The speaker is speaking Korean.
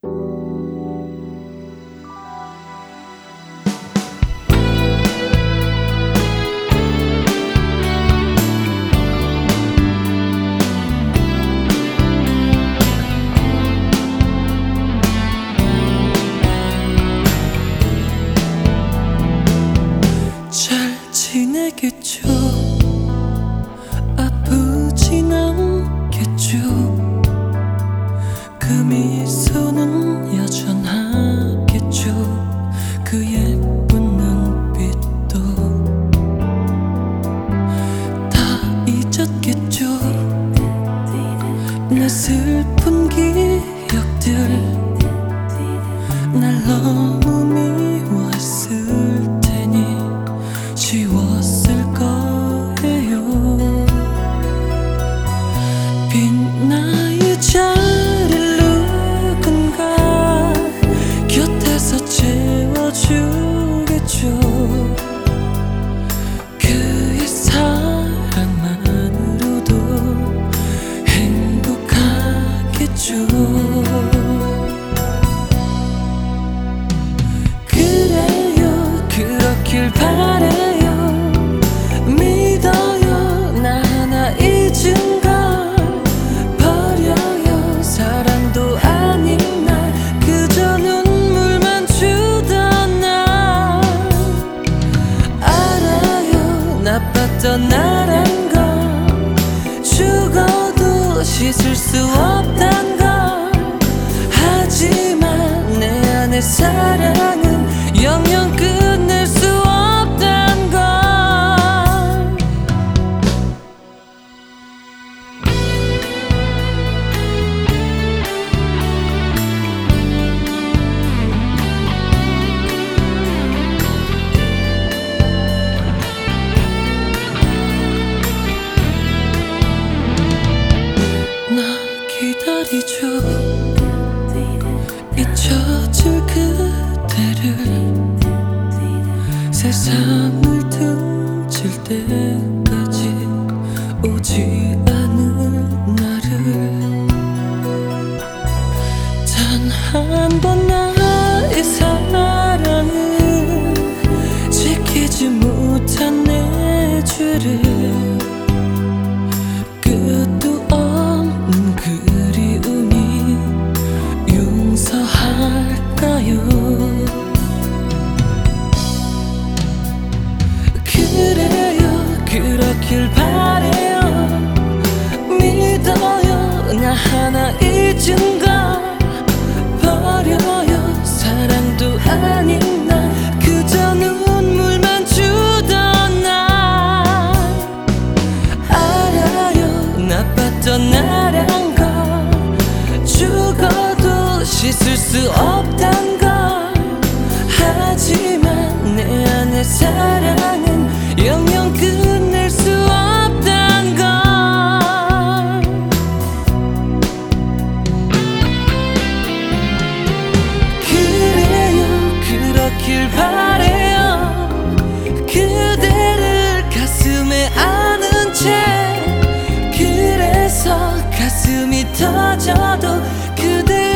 지내겠죠. 아프진 않겠죠. 그 미소는 여전하겠죠. 그 예쁜 눈빛도 다 잊었겠죠. 내 슬픈 기억들 날 너무 미워했을 테니 지웠을 거예요. 빛나의 자리를 누군가 곁에서 채워주겠죠. 그의 사랑만으로도 행복하겠죠. 그래요, 그렇길 바래. 나란 걸 죽어도 씻을 수 없단 걸. 하지만 내 안의 사랑은 영영 끝낼 수 없단 걸. 기다리죠. 잊혀질 그대를 세상을 등질 때까지 오지 않을 날을 단 한 번 나의 사랑을 지키지 못한 내 죄를 끝도 없는 그리움이 용서할까요? 그래요, 그렇길 바래요. 믿어요, 나 하나 잊은 걸 버려요. 사랑도 아닌 날 그저 눈물만 주던 날 알아요. 나빴던 나란 걸 죽어도 씻을 수 없단 걸. 하지만 내 안의 사랑은 영영 끝낼 수 없단 걸. 그래요, 그렇길 바래요. 그대를 가슴에 안은 채 그래서 가슴이 터져도 그대